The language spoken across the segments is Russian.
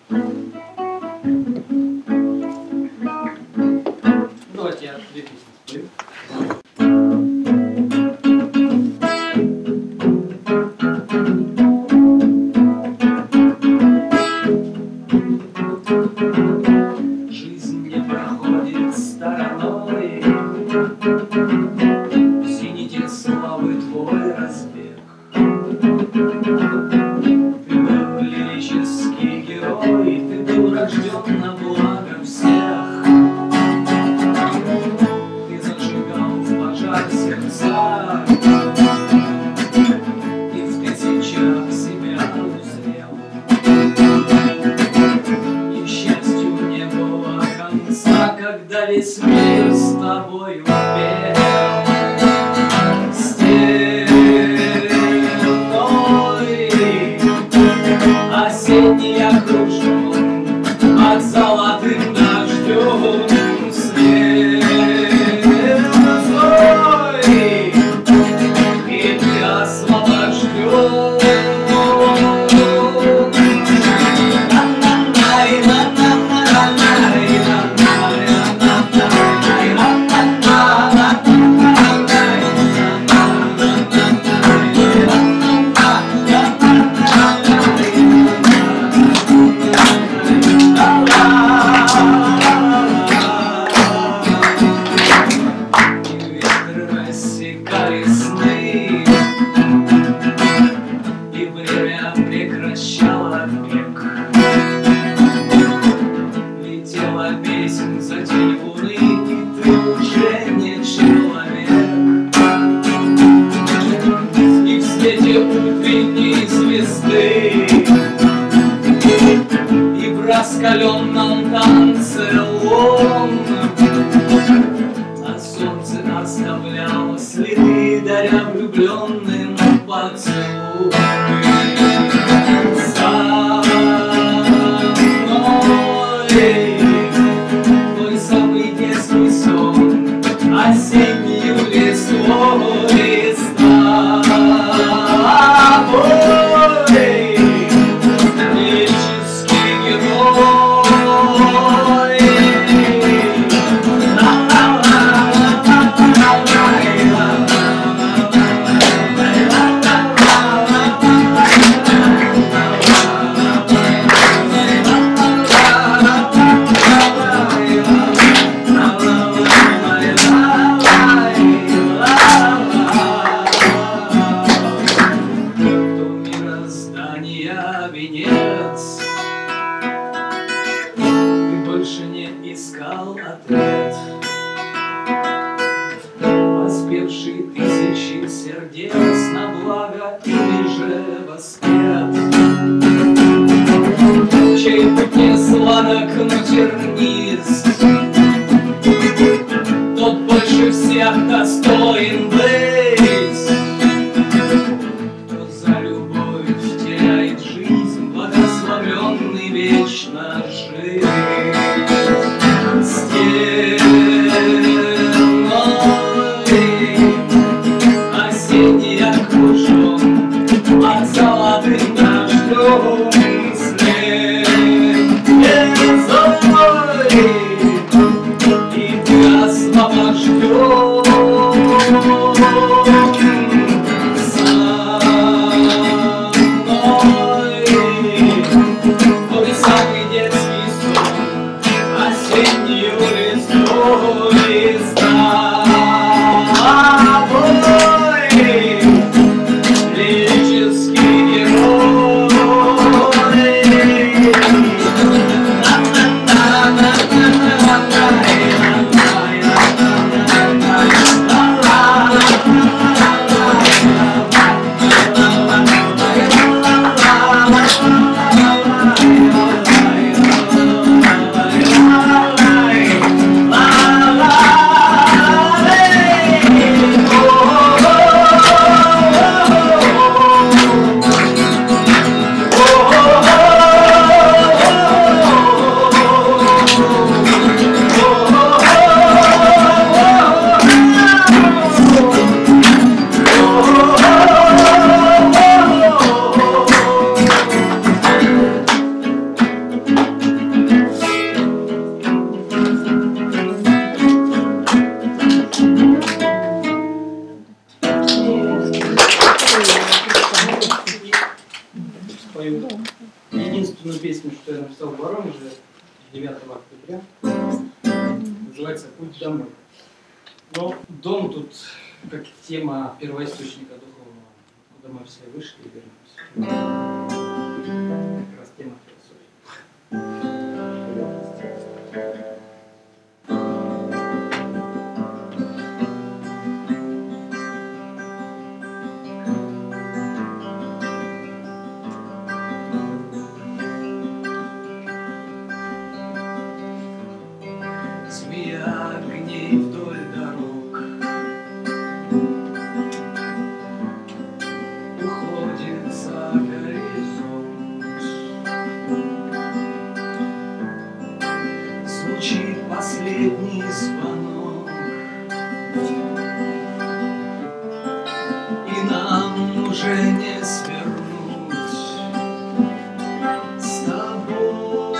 Давайте я две песни спою. Жизнь не проходит стороной, в зените славы твой разбег. Ты был лирический герой, ты был рожден на благо всех. Ты зажигал в пожар сердца и в тысячах себя узрел. И счастью не было конца, когда весь мир с тобою пел. Осенний окружен под золотым дождем снег злой, и ты освобожден. Рассекали сны, и время прекращало бег. Летела песнь за тень луны, и ты уже не человек. И в свете утренней звезды, и в раскаленном танце лун, а солнце оставляло следы, даря влюбленным поцелуй. За мной твой самый детский сон, осеннюю листвой с тобой, лирический герой. Венец, ты больше не искал ответ, воспевший тысячи сердец на благо или же воспет, чей путь не сладок, но тернист, тот больше всех достоин быть. Благословенный вечно жить стеной, осенний окружен под золотым песню, что я написал в Воронеже 9 октября. Называется «Путь домой». Но дом тут как тема первоисточника духовного, куда мы все вышли и вернулись. Как раз тема философии. Змея огней вдоль дорог уходит за горизонт. Звучит последний звонок, и нам уже не свернуть с тобой.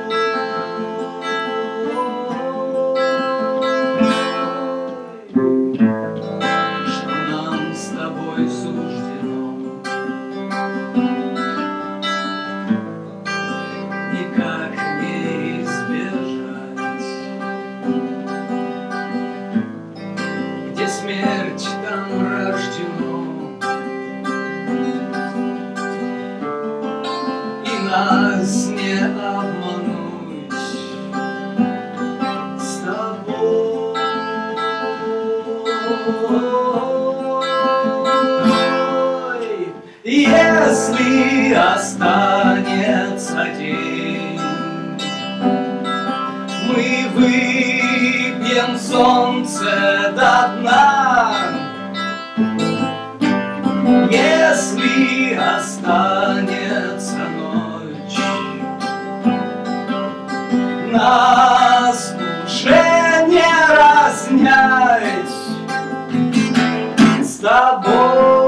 Что нам с тобой суждено никак не избежать. Где смерть, там рождено, и нас не обмануть с тобой. Если останется день, мы выпьем солнце до дна. Если останется ночь, нас уже не разнять с тобой.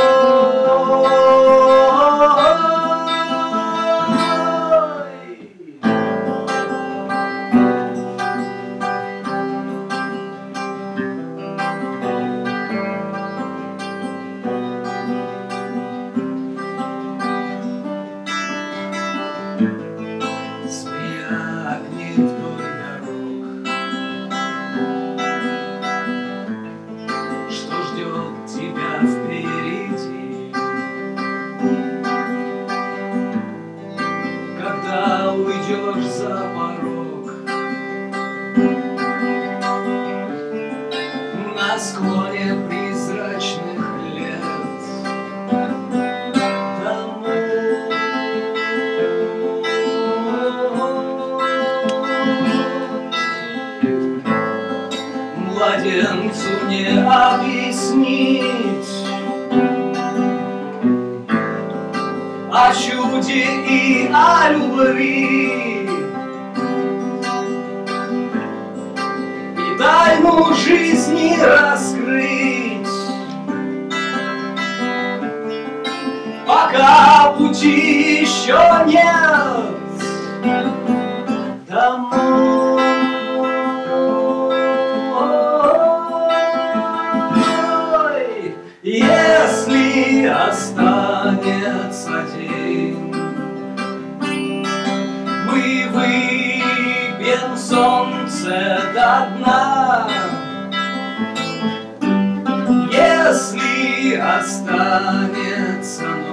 Змея огней вдоль дорог, что ждет тебя впереди, когда уйдешь за порог. На склоне призрачных лет младенцу не объяснить о чуде и о любви, и тайну жизни раскрыть, пока пути еще нет домой. Если останется день, мы выпьем солнце до дна. Если останется